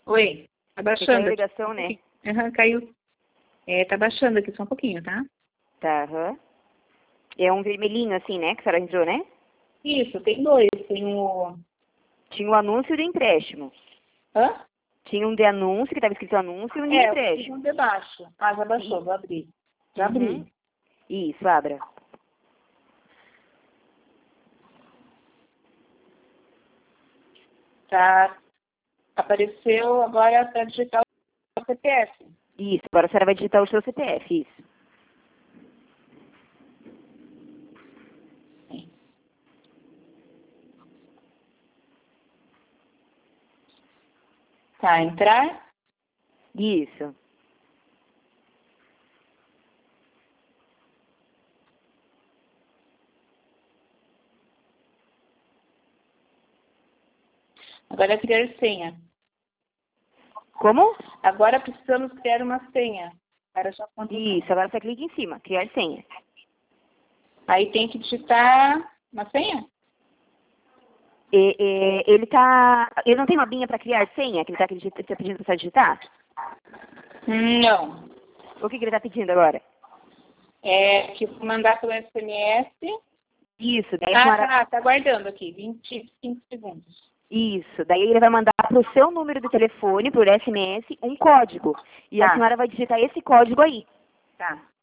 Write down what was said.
Oi, tá baixando Caiu a aqui. ligação, né? Aham, caiu. Tá baixando aqui só um pouquinho, tá? Tá, aham. É um vermelhinho assim, né? Que a senhora entrou, né? Isso, tem dois. Tem o... Tinha o anúncio do empréstimo. Hã? Tinha um de anúncio, que estava escrito anúncio, e um de Tem empréstimo. um de baixo. Ah, já baixou, vou abrir. Já abri. Isso, abra. Tá. Apareceu agora para digitar o CPF. Isso, agora a senhora vai digitar o seu CPF, isso. Tá, entrar. Isso. Agora é criar senha. Como? Agora precisamos criar uma senha. Para já Isso, agora você clica em cima, criar senha. Aí tem que digitar uma senha? Ele não tem uma binha para criar senha que ele está pedindo para você digitar? Não. O que ele está pedindo agora? É que vou mandar pelo SMS. Isso, daí a senhora... Tá aguardando aqui, 25 segundos. Isso, daí ele vai mandar para o seu número de telefone, por SMS, um código. E a senhora vai digitar esse código aí. Tá.